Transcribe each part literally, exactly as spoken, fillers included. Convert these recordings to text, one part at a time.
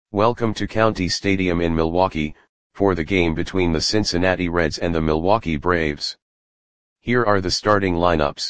Welcome to County Stadium in Milwaukee, for the game between the Cincinnati Reds and the Milwaukee Braves. Here are the starting lineups.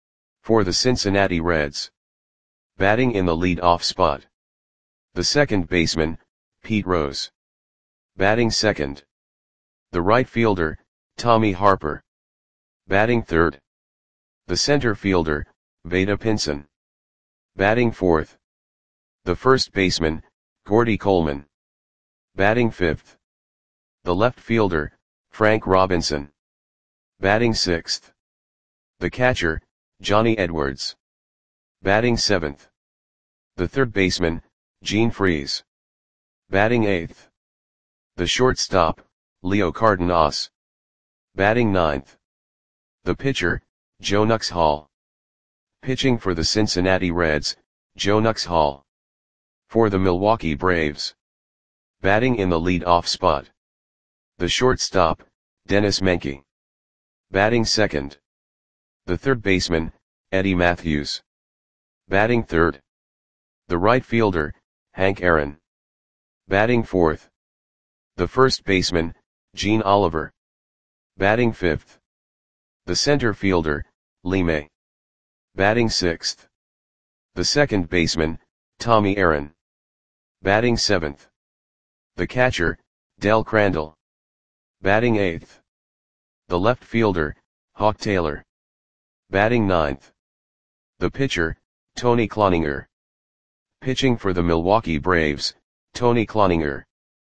For the Cincinnati Reds. Batting in the lead-off spot. The second baseman, Pete Rose. Batting second. The right fielder, Tommy Harper. Batting third. The center fielder, Vada Pinson. Batting fourth. The first baseman, Gordy Coleman. Batting fifth. The left fielder, Frank Robinson. Batting sixth. The catcher, Johnny Edwards. Batting seventh. The third baseman, Gene Freese. Batting eighth. The shortstop, Leo Cardenas. Batting ninth. The pitcher, Joe Nuxhall. Pitching for the Cincinnati Reds, Joe Nuxhall. For the Milwaukee Braves. Batting in the lead-off spot. The shortstop, Dennis Menke. Batting second. The third baseman, Eddie Matthews. Batting third. The right fielder, Hank Aaron. Batting fourth. The first baseman, Gene Oliver. Batting fifth. The center fielder, Lee May. Batting sixth. The second baseman, Tommy Aaron. Batting seventh. The catcher, Del Crandall. Batting eighth. The left fielder, Hawk Taylor. Batting ninth. The pitcher, Tony Cloninger. Pitching for the Milwaukee Braves, Tony Cloninger.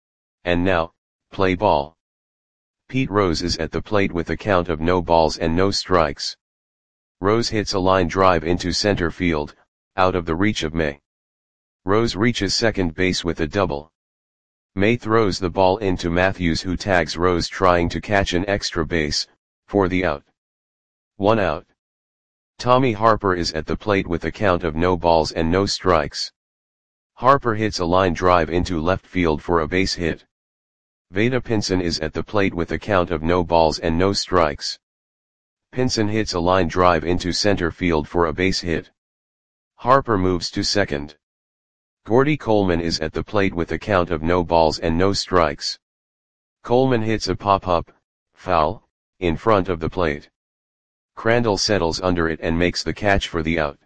And now, play ball. Pete Rose is at the plate with a count of no balls and no strikes. Rose hits a line drive into center field, out of the reach of May. Rose reaches second base with a double. May throws the ball into Matthews, who tags Rose trying to catch an extra base, for the out. One out. Tommy Harper is at the plate with a count of no balls and no strikes. Harper hits a line drive into left field for a base hit. Vada Pinson is at the plate with a count of no balls and no strikes. Pinson hits a line drive into center field for a base hit. Harper moves to second. Gordy Coleman is at the plate with a count of no balls and no strikes. Coleman hits a pop-up, foul, in front of the plate. Crandall settles under it and makes the catch for the out.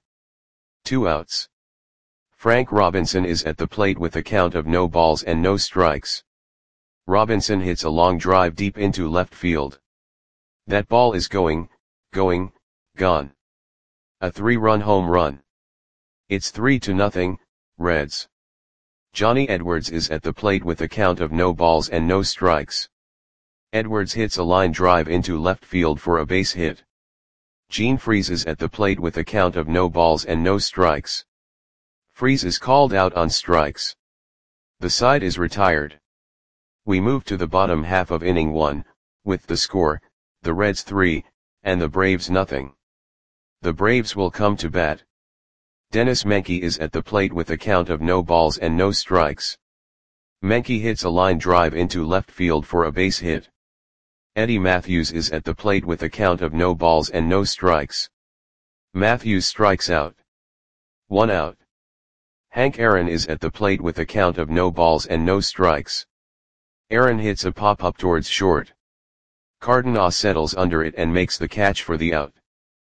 Two outs. Frank Robinson is at the plate with a count of no balls and no strikes. Robinson hits a long drive deep into left field. That ball is going, going, gone. A three-run home run. It's three to nothing, Reds. Johnny Edwards is at the plate with a count of no balls and no strikes. Edwards hits a line drive into left field for a base hit. Gene Freese is at the plate with a count of no balls and no strikes. Freese is called out on strikes. The side is retired. We move to the bottom half of inning one, with the score, the Reds three, and the Braves nothing. The Braves will come to bat. Dennis Menke is at the plate with a count of no balls and no strikes. Menke hits a line drive into left field for a base hit. Eddie Matthews is at the plate with a count of no balls and no strikes. Matthews strikes out. One out. Hank Aaron is at the plate with a count of no balls and no strikes. Aaron hits a pop-up towards short. Cardenas settles under it and makes the catch for the out.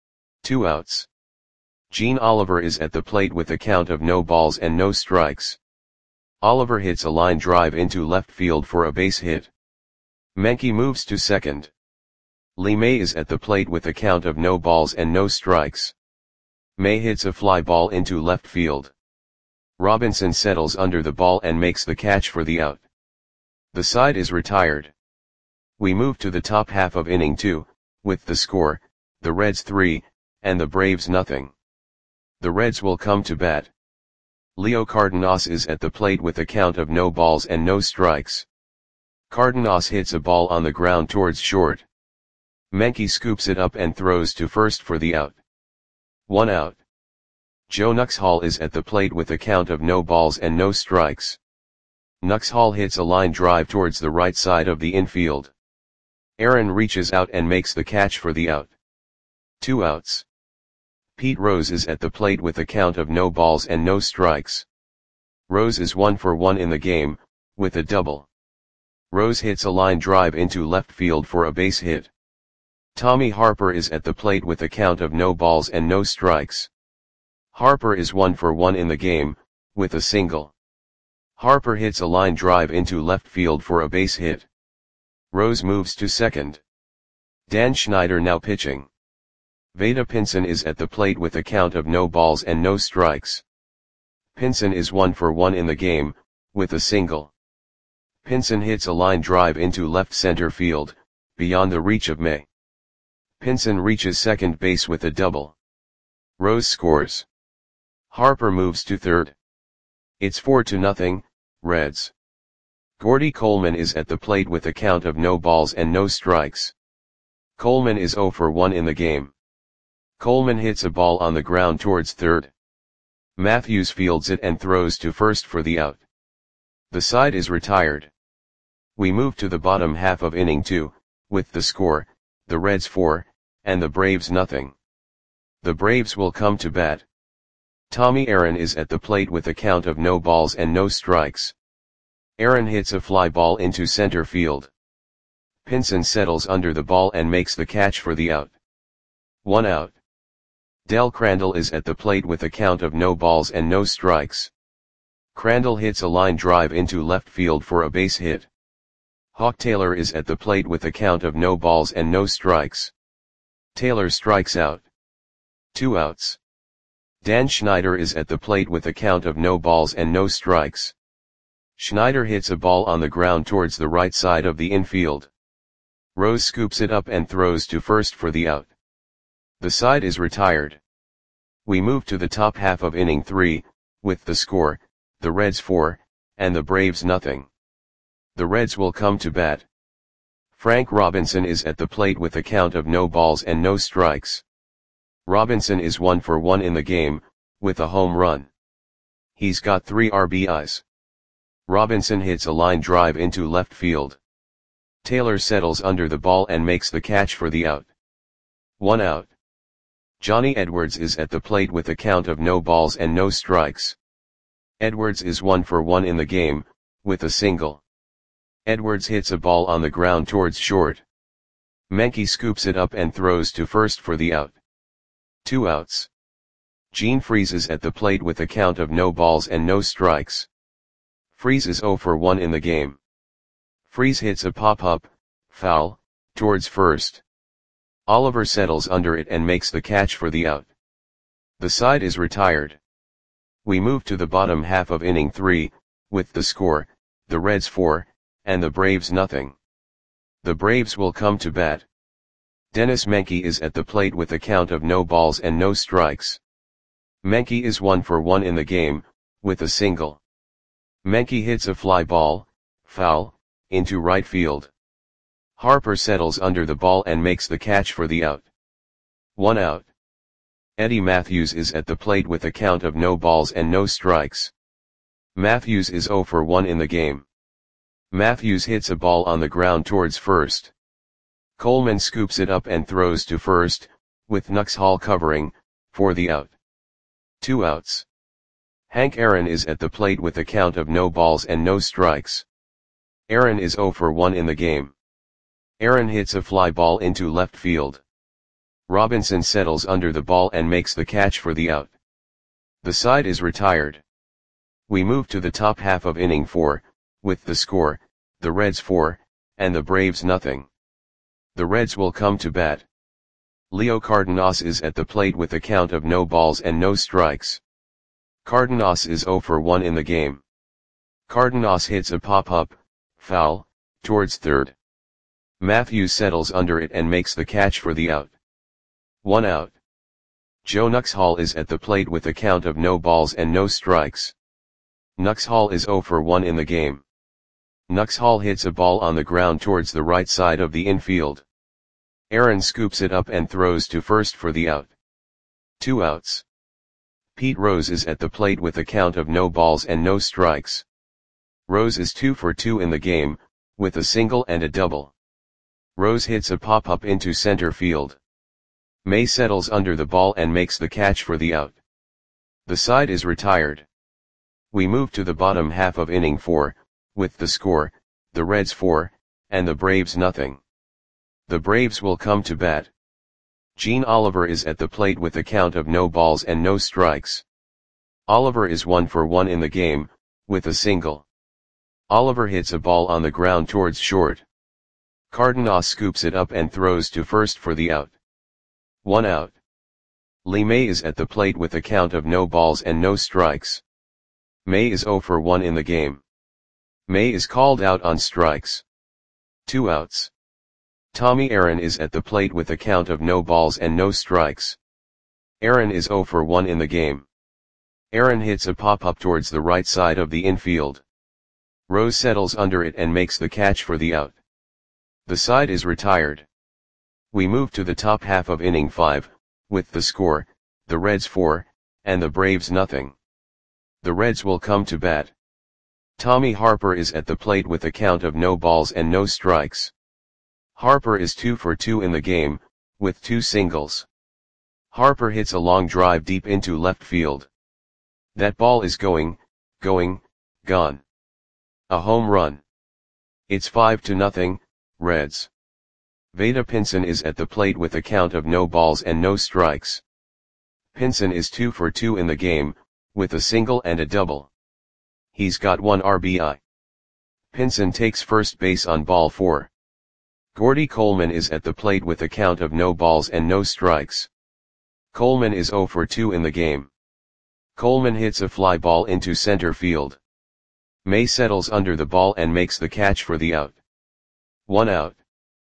Two outs. Gene Oliver is at the plate with a count of no balls and no strikes. Oliver hits a line drive into left field for a base hit. Menke moves to second. Lee May is at the plate with a count of no balls and no strikes. May hits a fly ball into left field. Robinson settles under the ball and makes the catch for the out. The side is retired. We move to the top half of inning two, with the score, the Reds three, and the Braves nothing. The Reds will come to bat. Leo Cardenas is at the plate with a count of no balls and no strikes. Cardenas hits a ball on the ground towards short. Menke scoops it up and throws to first for the out. One out. Joe Nuxhall is at the plate with a count of no balls and no strikes. Nuxhall hits a line drive towards the right side of the infield. Aaron reaches out and makes the catch for the out. Two outs. Pete Rose is at the plate with a count of no balls and no strikes. Rose is one for one in the game, with a double. Rose hits a line drive into left field for a base hit. Tommy Harper is at the plate with a count of no balls and no strikes. Harper is one for one in the game, with a single. Harper hits a line drive into left field for a base hit. Rose moves to second. Dan Schneider now pitching. Veda Pinson is at the plate with a count of no balls and no strikes. Pinson is one for one in the game, with a single. Pinson hits a line drive into left center field, beyond the reach of May. Pinson reaches second base with a double. Rose scores. Harper moves to third. It's four to nothing, Reds. Gordy Coleman is at the plate with a count of no balls and no strikes. Coleman is zero for one in the game. Coleman hits a ball on the ground towards third. Matthews fields it and throws to first for the out. The side is retired. We move to the bottom half of inning two, with the score, the Reds four, and the Braves nothing. The Braves will come to bat. Tommy Aaron is at the plate with a count of no balls and no strikes. Aaron hits a fly ball into center field. Pinson settles under the ball and makes the catch for the out. One out. Del Crandall is at the plate with a count of no balls and no strikes. Crandall hits a line drive into left field for a base hit. Hawk Taylor is at the plate with a count of no balls and no strikes. Taylor strikes out. Two outs. Dan Schneider is at the plate with a count of no balls and no strikes. Schneider hits a ball on the ground towards the right side of the infield. Rose scoops it up and throws to first for the out. The side is retired. We move to the top half of inning three, with the score, the Reds four, and the Braves nothing. The Reds will come to bat. Frank Robinson is at the plate with a count of no balls and no strikes. Robinson is one for one in the game, with a home run. He's got three R B Is. Robinson hits a line drive into left field. Taylor settles under the ball and makes the catch for the out. One out. Johnny Edwards is at the plate with a count of no balls and no strikes. Edwards is one for one in the game, with a single. Edwards hits a ball on the ground towards short. Menke scoops it up and throws to first for the out. Two outs. Gene Freese is at the plate with a count of no balls and no strikes. Freese is zero for one in the game. Freese hits a pop-up, foul, towards first. Oliver settles under it and makes the catch for the out. The side is retired. We move to the bottom half of inning three, with the score, the Reds four, and the Braves nothing. The Braves will come to bat. Dennis Menke is at the plate with a count of no balls and no strikes. Menke is one for one in the game, with a single. Menke hits a fly ball, foul, into right field. Harper settles under the ball and makes the catch for the out. One out. Eddie Matthews is at the plate with a count of no balls and no strikes. Matthews is zero for one in the game. Matthews hits a ball on the ground towards first. Coleman scoops it up and throws to first, with Nuxhall covering, for the out. Two outs. Hank Aaron is at the plate with a count of no balls and no strikes. Aaron is zero for one in the game. Aaron hits a fly ball into left field. Robinson settles under the ball and makes the catch for the out. The side is retired. We move to the top half of inning four, with the score, the Reds four, and the Braves nothing. The Reds will come to bat. Leo Cardenas is at the plate with a count of no balls and no strikes. Cardenas is zero for one in the game. Cardenas hits a pop-up, foul, towards third. Matthews settles under it and makes the catch for the out. One out. Joe Nuxhall is at the plate with a count of no balls and no strikes. Nuxhall is zero for one in the game. Nuxhall hits a ball on the ground towards the right side of the infield. Aaron scoops it up and throws to first for the out. Two outs. Pete Rose is at the plate with a count of no balls and no strikes. Rose is two for two in the game, with a single and a double. Rose hits a pop-up into center field. May settles under the ball and makes the catch for the out. The side is retired. We move to the bottom half of inning four, with the score, the Reds four, and the Braves nothing. The Braves will come to bat. Gene Oliver is at the plate with a count of no balls and no strikes. Oliver is one for one in the game, with a single. Oliver hits a ball on the ground towards short. Cardenas scoops it up and throws to first for the out. One out. Lee May is at the plate with a count of no balls and no strikes. May is zero for one in the game. May is called out on strikes. Two outs. Tommy Aaron is at the plate with a count of no balls and no strikes. Aaron is zero for one in the game. Aaron hits a pop-up towards the right side of the infield. Rose settles under it and makes the catch for the out. The side is retired. We move to the top half of inning five, with the score, the Reds four, and the Braves nothing. The Reds will come to bat. Tommy Harper is at the plate with a count of no balls and no strikes. Harper is two for two in the game, with two singles. Harper hits a long drive deep into left field. That ball is going, going, gone. A home run. It's five to nothing, Reds. Vada Pinson is at the plate with a count of no balls and no strikes. Pinson is two for two in the game, with a single and a double. He's got one R B I. Pinson takes first base on ball four. Gordy Coleman is at the plate with a count of no balls and no strikes. Coleman is zero for two in the game. Coleman hits a fly ball into center field. May settles under the ball and makes the catch for the out. One out.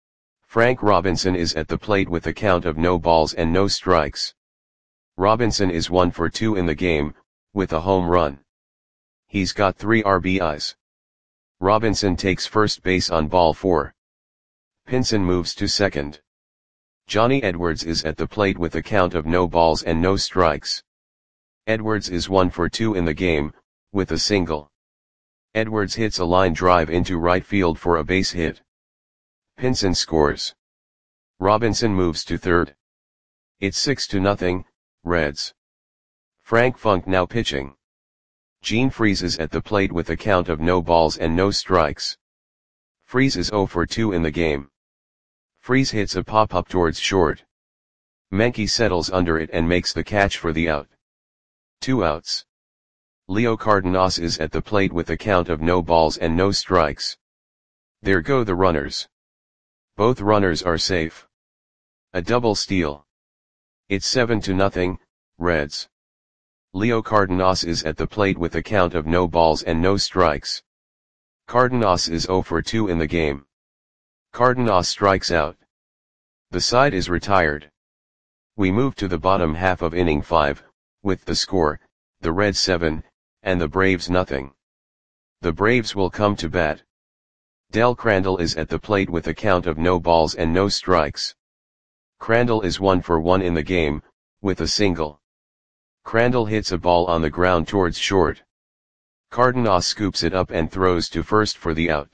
Frank Robinson is at the plate with a count of no balls and no strikes. Robinson is one for two in the game, with a home run. He's got three R B Is. Robinson takes first base on ball four. Pinson moves to second. Johnny Edwards is at the plate with a count of no balls and no strikes. Edwards is one for two in the game, with a single. Edwards hits a line drive into right field for a base hit. Pinson scores. Robinson moves to third. It's six to nothing, Reds. Frank Funk now pitching. Gene Freese is at the plate with a count of no balls and no strikes. Freese is zero for two in the game. Freese hits a pop-up towards short. Menke settles under it and makes the catch for the out. Two outs. Leo Cardenas is at the plate with a count of no balls and no strikes. There go the runners. Both runners are safe. A double steal. It's seven to nothing, Reds. Leo Cardenas is at the plate with a count of no balls and no strikes. Cardenas is zero for two in the game. Cardenas strikes out. The side is retired. We move to the bottom half of inning five, with the score, the Reds seven, and the Braves nothing. The Braves will come to bat. Del Crandall is at the plate with a count of no balls and no strikes. Crandall is one for one in the game, with a single. Crandall hits a ball on the ground towards short. Cardenas scoops it up and throws to first for the out.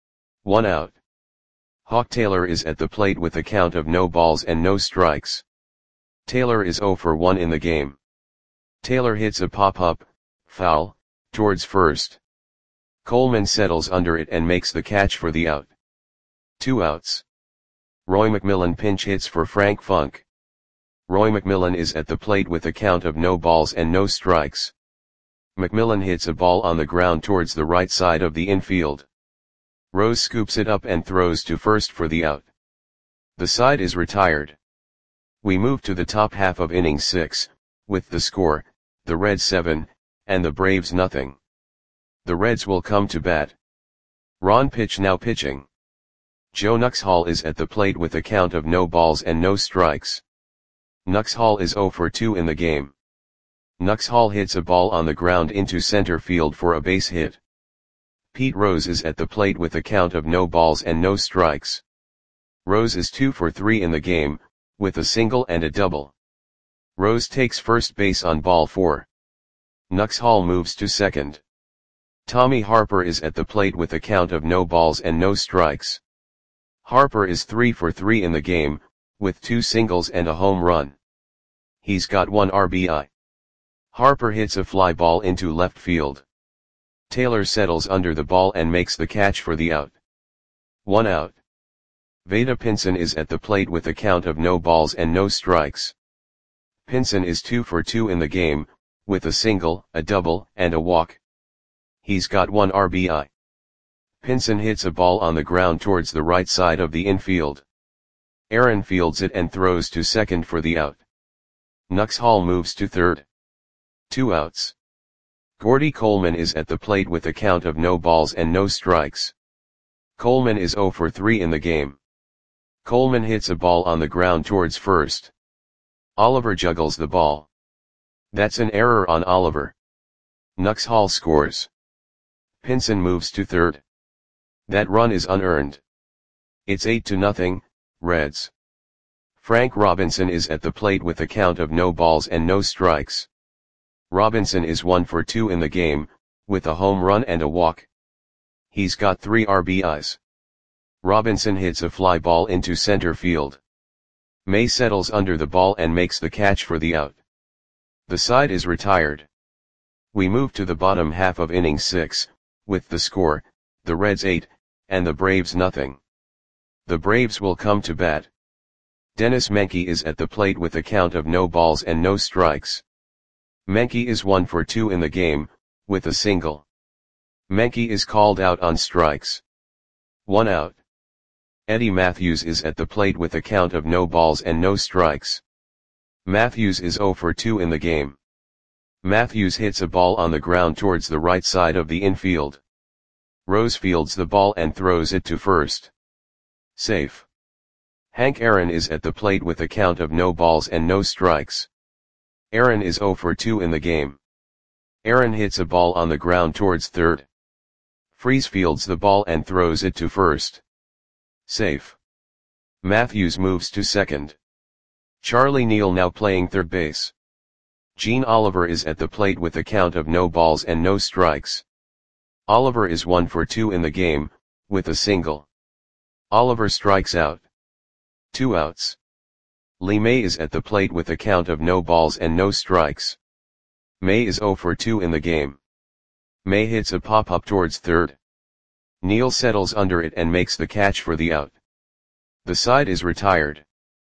One out. Hawk Taylor is at the plate with a count of no balls and no strikes. Taylor is zero for one in the game. Taylor hits a pop-up, foul, towards first. Coleman settles under it and makes the catch for the out. Two outs. Roy McMillan pinch hits for Frank Funk. Roy McMillan is at the plate with a count of no balls and no strikes. McMillan hits a ball on the ground towards the right side of the infield. Rose scoops it up and throws to first for the out. The side is retired. We move to the top half of inning six, with the score, the Reds seven, and the Braves nothing. The Reds will come to bat. Ron Pitch now pitching. Joe Nuxhall is at the plate with a count of no balls and no strikes. Nuxhall is zero for two in the game. Nuxhall hits a ball on the ground into center field for a base hit. Pete Rose is at the plate with a count of no balls and no strikes. Rose is two for three in the game, with a single and a double. Rose takes first base on ball four. Nuxhall moves to second. Tommy Harper is at the plate with a count of no balls and no strikes. Harper is three for three in the game, with two singles and a home run. He's got one R B I. Harper hits a fly ball into left field. Taylor settles under the ball and makes the catch for the out. One out. Veda Pinson is at the plate with a count of no balls and no strikes. Pinson is two for two in the game, with a single, a double, and a walk. He's got one R B I. Pinson hits a ball on the ground towards the right side of the infield. Aaron fields it and throws to second for the out. Nuxhall moves to third. Two outs. Gordy Coleman is at the plate with a count of no balls and no strikes. Coleman is zero for three in the game. Coleman hits a ball on the ground towards first. Oliver juggles the ball. That's an error on Oliver. Nuxhall scores. Pinson moves to third. That run is unearned. It's eight to nothing, Reds. Frank Robinson is at the plate with a count of no balls and no strikes. Robinson is one for two in the game, with a home run and a walk. He's got three R B Is. Robinson hits a fly ball into center field. May settles under the ball and makes the catch for the out. The side is retired. We move to the bottom half of inning six, with the score, the Reds eight, and the Braves nothing. The Braves will come to bat. Dennis Menke is at the plate with a count of no balls and no strikes. Menke is one for two in the game, with a single. Menke is called out on strikes. One out. Eddie Matthews is at the plate with a count of no balls and no strikes. Matthews is zero for two in the game. Matthews hits a ball on the ground towards the right side of the infield. Rose fields the ball and throws it to first. Safe. Hank Aaron is at the plate with a count of no balls and no strikes. Aaron is zero for two in the game. Aaron hits a ball on the ground towards third. Freese fields the ball and throws it to first. Safe. Matthews moves to second. Charlie Neal now playing third base. Gene Oliver is at the plate with a count of no balls and no strikes. Oliver is one for two in the game, with a single. Oliver strikes out. Two outs. Lee May is at the plate with a count of no balls and no strikes. May is zero for two in the game. May hits a pop-up towards third. Neal settles under it and makes the catch for the out. The side is retired.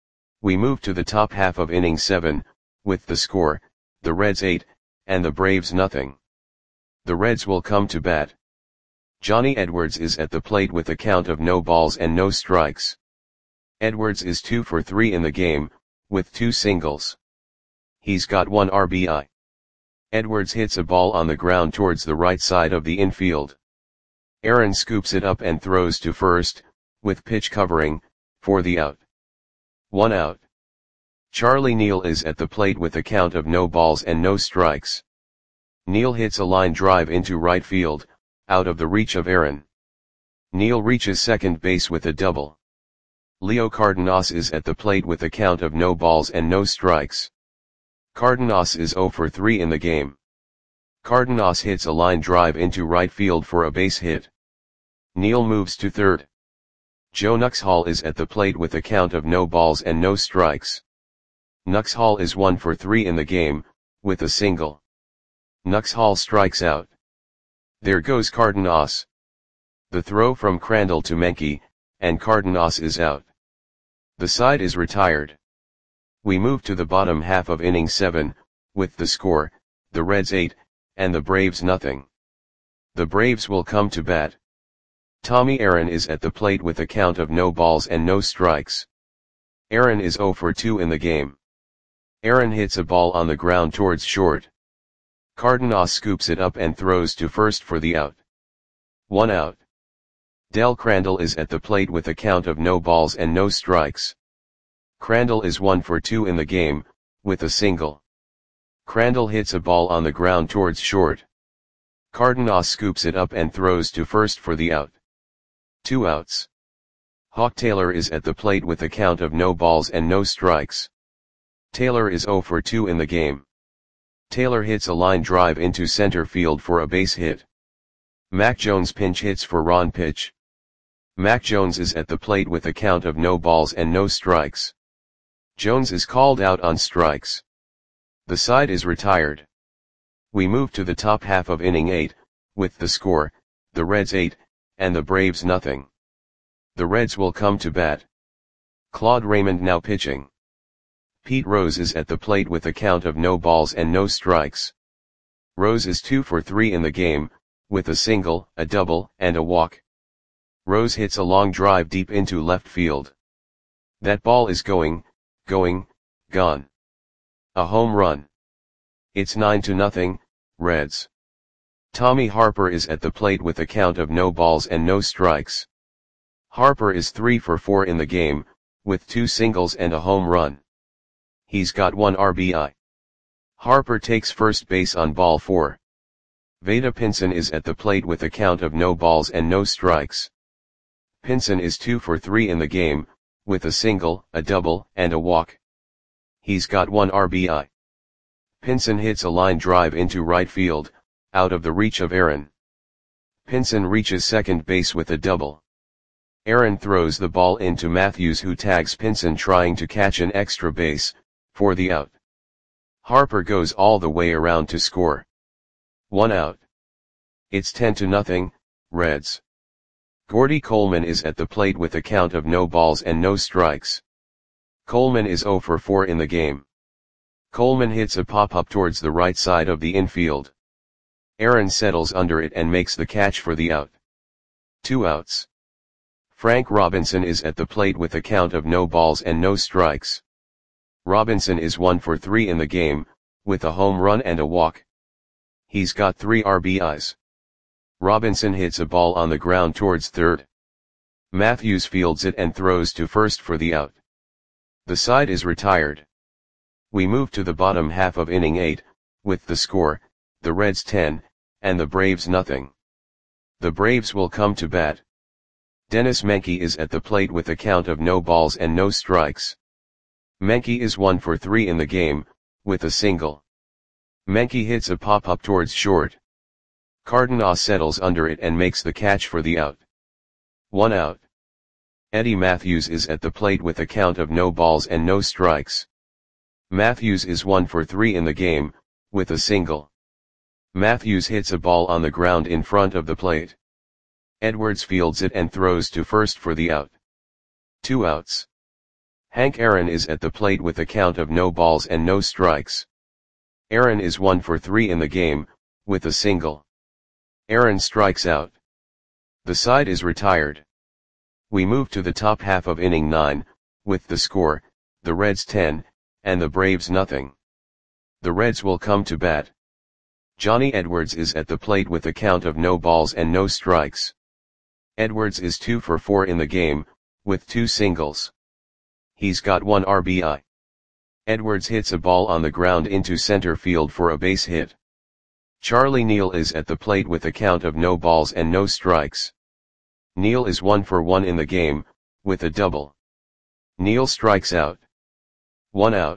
We move to the top half of inning seven, with the score, the Reds eight, and the Braves nothing. The Reds will come to bat. Johnny Edwards is at the plate with a count of no balls and no strikes. Edwards is two for three in the game, with two singles. He's got one R B I. Edwards hits a ball on the ground towards the right side of the infield. Aaron scoops it up and throws to first, with pitch covering, for the out. One out. Charlie Neal is at the plate with a count of no balls and no strikes. Neal hits a line drive into right field, out of the reach of Aaron. Neal reaches second base with a double. Leo Cardenas is at the plate with a count of no balls and no strikes. Cardenas is zero for three in the game. Cardenas hits a line drive into right field for a base hit. Neal moves to third. Joe Nuxhall is at the plate with a count of no balls and no strikes. Nuxhall is one for three in the game, with a single. Nuxhall strikes out. There goes Cardenas. The throw from Crandall to Menke, and Cardenas is out. The side is retired. We move to the bottom half of inning seven, with the score, the Reds eight, and the Braves nothing. The Braves will come to bat. Tommy Aaron is at the plate with a count of no balls and no strikes. Aaron is zero for two in the game. Aaron hits a ball on the ground towards short. Cardenas scoops it up and throws to first for the out. One out. Del Crandall is at the plate with a count of no balls and no strikes. Crandall is one for two in the game, with a single. Crandall hits a ball on the ground towards short. Cardenas scoops it up and throws to first for the out. Two outs. Hawk Taylor is at the plate with a count of no balls and no strikes. Taylor is zero for two in the game. Taylor hits a line drive into center field for a base hit. Mac Jones pinch hits for Ron Pitch. Mac Jones is at the plate with a count of no balls and no strikes. Jones is called out on strikes. The side is retired. We move to the top half of inning eight, with the score, the Reds eight, and the Braves nothing. The Reds will come to bat. Claude Raymond now pitching. Pete Rose is at the plate with a count of no balls and no strikes. Rose is two for three in the game, with a single, a double, and a walk. Rose hits a long drive deep into left field. That ball is going, going, gone. A home run. It's nine to nothing, Reds. Tommy Harper is at the plate with a count of no balls and no strikes. Harper is three for four in the game, with two singles and a home run. He's got one R B I. Harper takes first base on ball four. Vada Pinson is at the plate with a count of no balls and no strikes. Pinson is two for three in the game, with a single, a double, and a walk. He's got one R B I. Pinson hits a line drive into right field, out of the reach of Aaron. Pinson reaches second base with a double. Aaron throws the ball into Matthews, who tags Pinson trying to catch an extra base, for the out. Harper goes all the way around to score. One out. It's ten to nothing, Reds. Gordy Coleman is at the plate with a count of no balls and no strikes. Coleman is zero for four in the game. Coleman hits a pop-up towards the right side of the infield. Aaron settles under it and makes the catch for the out. Two outs. Frank Robinson is at the plate with a count of no balls and no strikes. Robinson is one for three in the game, with a home run and a walk. He's got three R B Is. Robinson hits a ball on the ground towards third. Matthews fields it and throws to first for the out. The side is retired. We move to the bottom half of inning eight, with the score, the Reds ten, and the Braves nothing. The Braves will come to bat. Dennis Menke is at the plate with a count of no balls and no strikes. Menke is one for three in the game, with a single. Menke hits a pop-up towards short. Cardenas settles under it and makes the catch for the out. One out. Eddie Matthews is at the plate with a count of no balls and no strikes. Matthews is one for three in the game, with a single. Matthews hits a ball on the ground in front of the plate. Edwards fields it and throws to first for the out. Two outs. Hank Aaron is at the plate with a count of no balls and no strikes. Aaron is one for three in the game, with a single. Aaron strikes out. The side is retired. We move to the top half of inning nine, with the score, the Reds ten, and the Braves nothing. The Reds will come to bat. Johnny Edwards is at the plate with a count of no balls and no strikes. Edwards is two for four in the game, with two singles. He's got one R B I. Edwards hits a ball on the ground into center field for a base hit. Charlie Neal is at the plate with a count of no balls and no strikes. Neal is one for one in the game, with a double. Neal strikes out. One out.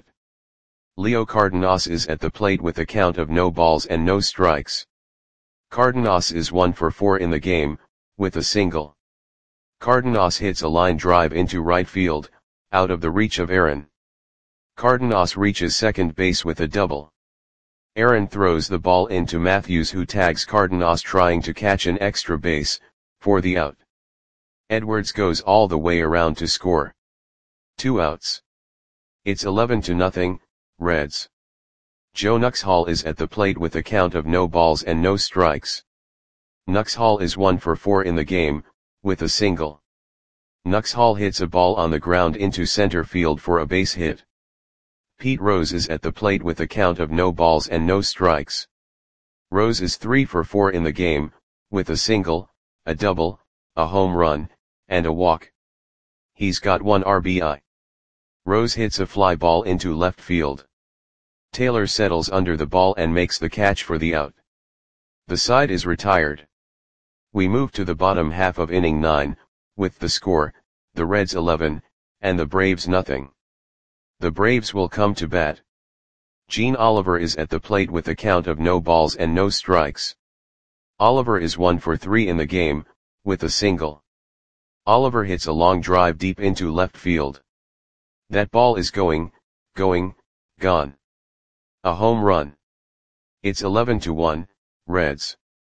Leo Cardenas is at the plate with a count of no balls and no strikes. Cardenas is one for four in the game, with a single. Cardenas hits a line drive into right field, out of the reach of Aaron. Cardenas reaches second base with a double. Aaron throws the ball into Matthews, who tags Cardenas trying to catch an extra base, for the out. Edwards goes all the way around to score. Two outs. It's eleven to nothing, Reds. Joe Nuxhall is at the plate with a count of no balls and no strikes. Nuxhall is one for four in the game, with a single. Nuxhall hits a ball on the ground into center field for a base hit. Pete Rose is at the plate with a count of no balls and no strikes. Rose is three for four in the game, with a single, a double, a home run, and a walk. He's got one R B I. Rose hits a fly ball into left field. Taylor settles under the ball and makes the catch for the out. The side is retired. We move to the bottom half of inning nine, with the score, the Reds eleven, and the Braves nothing. The Braves will come to bat. Gene Oliver is at the plate with a count of no balls and no strikes. Oliver is one for three in the game, with a single. Oliver hits a long drive deep into left field. That ball is going, going, gone. A home run. It's eleven to one, Reds.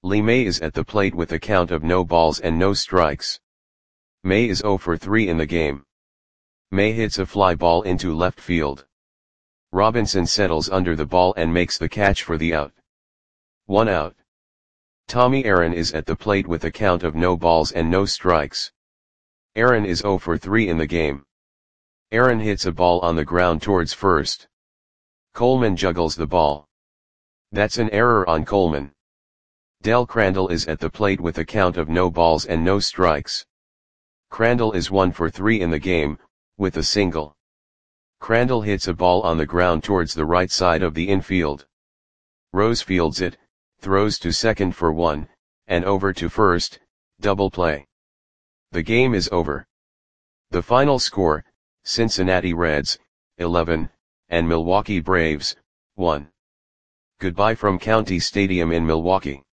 Lee May is at the plate with a count of no balls and no strikes. May is zero for three in the game. May hits a fly ball into left field. Robinson settles under the ball and makes the catch for the out. One out. Tommy Aaron is at the plate with a count of no balls and no strikes. Aaron is zero for three in the game. Aaron hits a ball on the ground towards first. Coleman juggles the ball. That's an error on Coleman. Del Crandall is at the plate with a count of no balls and no strikes. Crandall is one for three in the game, with a single. Crandall hits a ball on the ground towards the right side of the infield. Rose fields it, throws to second for one, and over to first, double play. The game is over. The final score, Cincinnati Reds, eleven, and Milwaukee Braves, one. Goodbye from County Stadium in Milwaukee.